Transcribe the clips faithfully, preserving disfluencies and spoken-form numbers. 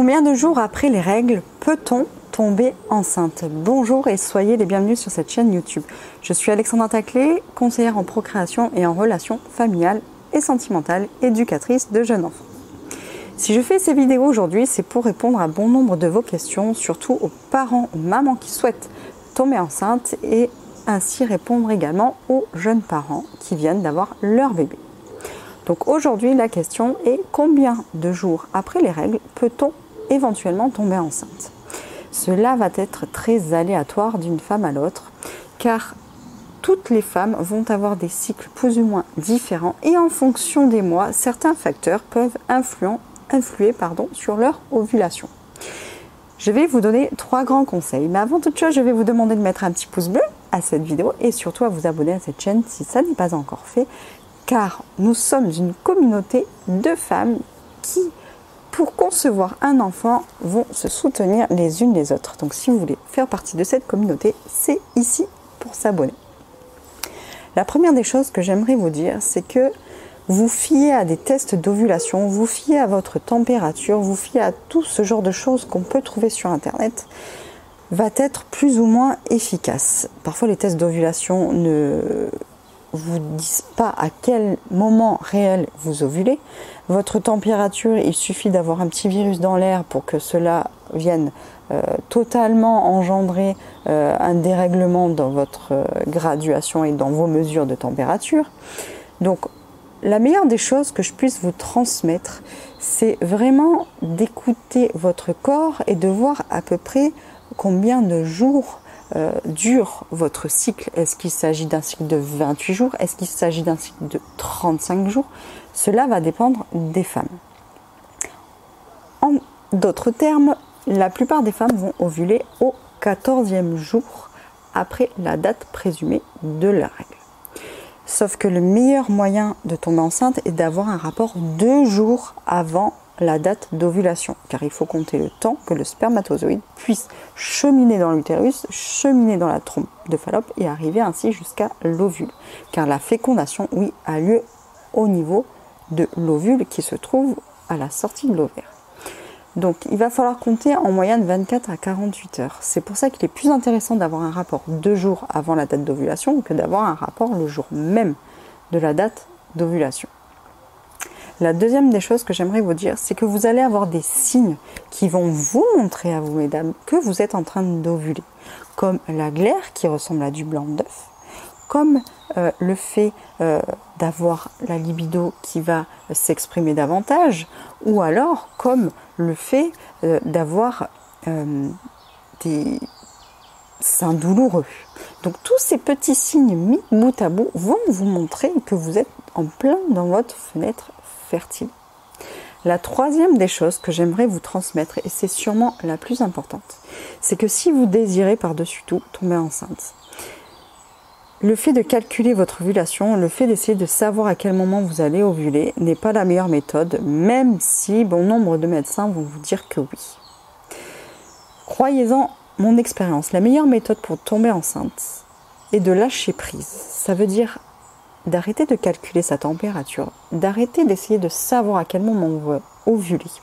Combien de jours après les règles peut-on tomber enceinte? Bonjour et soyez les bienvenus sur cette chaîne YouTube. Je suis Alexandra Taclé, conseillère en procréation et en relations familiales et sentimentales, éducatrice de jeunes enfants. Si je fais ces vidéos aujourd'hui, c'est pour répondre à bon nombre de vos questions, surtout aux parents ou mamans qui souhaitent tomber enceinte et ainsi répondre également aux jeunes parents qui viennent d'avoir leur bébé. Donc aujourd'hui, la question est combien de jours après les règles peut-on éventuellement tomber enceinte? Cela va être très aléatoire d'une femme à l'autre, car toutes les femmes vont avoir des cycles plus ou moins différents et en fonction des mois, certains facteurs peuvent influer, influer pardon, sur leur ovulation. Je vais vous donner trois grands conseils, mais avant toute chose, je vais vous demander de mettre un petit pouce bleu à cette vidéo et surtout à vous abonner à cette chaîne si ça n'est pas encore fait, car nous sommes une communauté de femmes qui, pour concevoir un enfant, vont se soutenir les unes les autres. Donc si vous voulez faire partie de cette communauté, c'est ici pour s'abonner. La première des choses que j'aimerais vous dire, c'est que vous fiez à des tests d'ovulation, vous fiez à votre température, vous fiez à tout ce genre de choses qu'on peut trouver sur Internet, va être plus ou moins efficace. Parfois les tests d'ovulation ne vous disent pas à quel moment réel vous ovulez. Votre température, il suffit d'avoir un petit virus dans l'air pour que cela vienne euh, totalement engendrer euh, un dérèglement dans votre euh, graduation et dans vos mesures de température. Donc la meilleure des choses que je puisse vous transmettre, c'est vraiment d'écouter votre corps et de voir à peu près combien de jours Euh, dure votre cycle. Est-ce qu'il s'agit d'un cycle de vingt-huit jours? Est-ce qu'il s'agit d'un cycle de trente-cinq jours? Cela va dépendre des femmes. En d'autres termes, la plupart des femmes vont ovuler au quatorzième jour après la date présumée de leur règle. Sauf que le meilleur moyen de tomber enceinte est d'avoir un rapport deux jours avant la date d'ovulation, car il faut compter le temps que le spermatozoïde puisse cheminer dans l'utérus, cheminer dans la trompe de Fallope et arriver ainsi jusqu'à l'ovule. Car la fécondation, oui, a lieu au niveau de l'ovule qui se trouve à la sortie de l'ovaire. Donc il va falloir compter en moyenne vingt-quatre à quarante-huit heures. C'est pour ça qu'il est plus intéressant d'avoir un rapport deux jours avant la date d'ovulation que d'avoir un rapport le jour même de la date d'ovulation. La deuxième des choses que j'aimerais vous dire, c'est que vous allez avoir des signes qui vont vous montrer à vous, mesdames, que vous êtes en train d'ovuler. Comme la glaire qui ressemble à du blanc d'œuf, comme euh, le fait euh, d'avoir la libido qui va s'exprimer davantage, ou alors comme le fait euh, d'avoir euh, des seins douloureux. Donc tous ces petits signes mis bout à bout vont vous montrer que vous êtes en plein dans votre fenêtre fertile. La troisième des choses que j'aimerais vous transmettre, et c'est sûrement la plus importante, c'est que si vous désirez par-dessus tout tomber enceinte, le fait de calculer votre ovulation, le fait d'essayer de savoir à quel moment vous allez ovuler n'est pas la meilleure méthode, même si bon nombre de médecins vont vous dire que oui. Croyez-en mon expérience, la meilleure méthode pour tomber enceinte est de lâcher prise. Ça veut dire d'arrêter de calculer sa température, d'arrêter d'essayer de savoir à quel moment on va ovuler.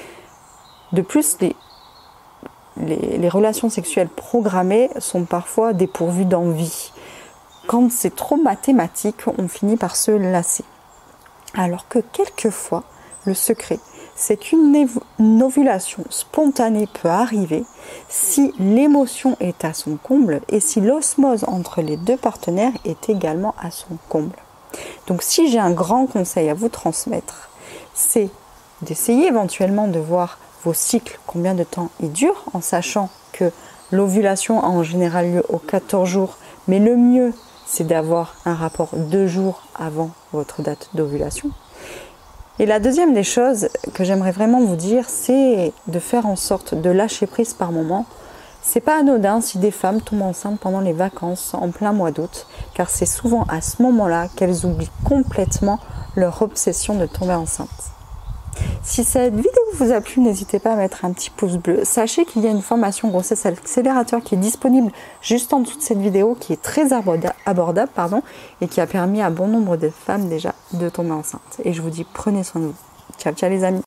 De plus, les, les, les relations sexuelles programmées sont parfois dépourvues d'envie. Quand c'est trop mathématique, on finit par se lasser. Alors que quelquefois, le secret, c'est qu'une ovulation spontanée peut arriver si l'émotion est à son comble et si l'osmose entre les deux partenaires est également à son comble. Donc si j'ai un grand conseil à vous transmettre, c'est d'essayer éventuellement de voir vos cycles, combien de temps ils durent, en sachant que l'ovulation a en général lieu aux quatorze jours, mais le mieux c'est d'avoir un rapport deux jours avant votre date d'ovulation. Et la deuxième des choses que j'aimerais vraiment vous dire, c'est de faire en sorte de lâcher prise par moment. C'est pas anodin si des femmes tombent enceintes pendant les vacances en plein mois d'août, car c'est souvent à ce moment-là qu'elles oublient complètement leur obsession de tomber enceinte. Si cette vidéo vous a plu, n'hésitez pas à mettre un petit pouce bleu. Sachez qu'il y a une formation grossesse accélérateur qui est disponible juste en dessous de cette vidéo, qui est très abordable pardon, et qui a permis à bon nombre de femmes déjà de tomber enceinte. Et je vous dis, prenez soin de vous. Ciao, ciao les amis.